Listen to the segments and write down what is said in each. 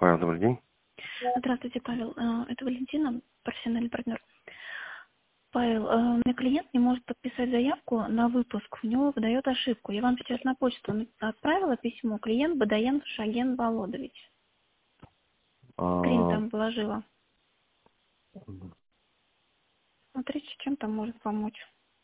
Павел, добрый день. Здравствуйте, Павел. Это Валентина, профессиональный партнер. Павел, у меня клиент не может подписать заявку на выпуск, у него выдает ошибку. Я вам сейчас на почту отправила письмо. Клиент Бадаян Шаген Володович. Скрин там положила. Смотрите, чем там может помочь.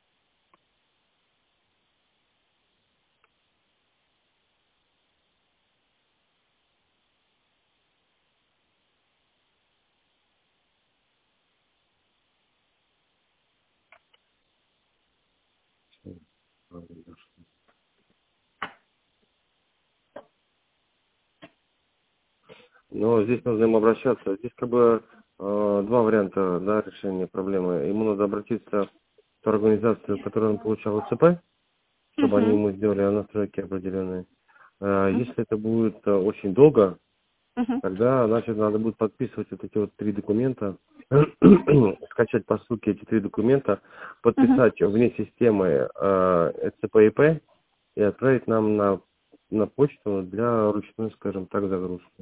Ну, здесь нужно им обращаться. Здесь как бы два варианта, да, решения проблемы. Ему надо обратиться в ту организацию, в которой он получал ЦП, чтобы они ему сделали настройки определенные. Если это будет очень долго, тогда, значит, надо будет подписывать вот эти вот 3 документа, скачать по ссылке эти 3 документа, подписать вне системы ЦП ИП и отправить нам на почту для ручной, скажем так, загрузки.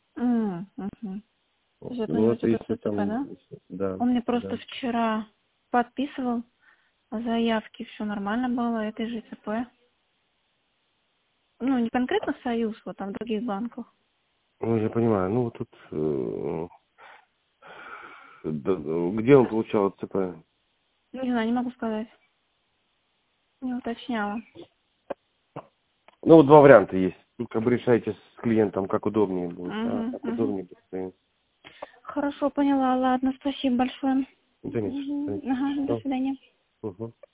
Это у Ну, него это что-то если с ЦП, да? там, да, Он мне просто да. вчера подписывал заявки, все нормально было, этой же ЦП. Ну, не конкретно в Союз, вот там в других банках. Ну, я понимаю. Ну, вот тут, где он получал ЦП? Не знаю, не могу сказать. Не уточняла. Ну, вот два варианта есть. Тут как бы решайте с клиентом, как удобнее будет. Как удобнее будет. Хорошо, поняла. Ладно, спасибо большое. Да нет, Ага, до свидания. Угу.